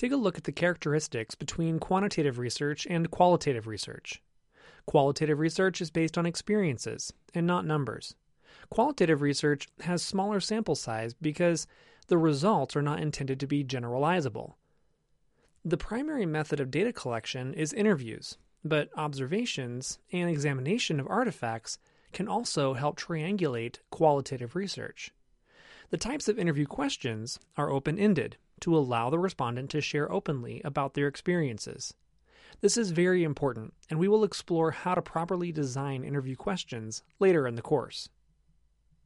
Take a look at the characteristics between quantitative research and qualitative research. Qualitative research is based on experiences and not numbers. Qualitative research has smaller sample size because the results are not intended to be generalizable. The primary method of data collection is interviews, but observations and examination of artifacts can also help triangulate qualitative research. The types of interview questions are open-ended to allow the respondent to share openly about their experiences. This is very important, and we will explore how to properly design interview questions later in the course.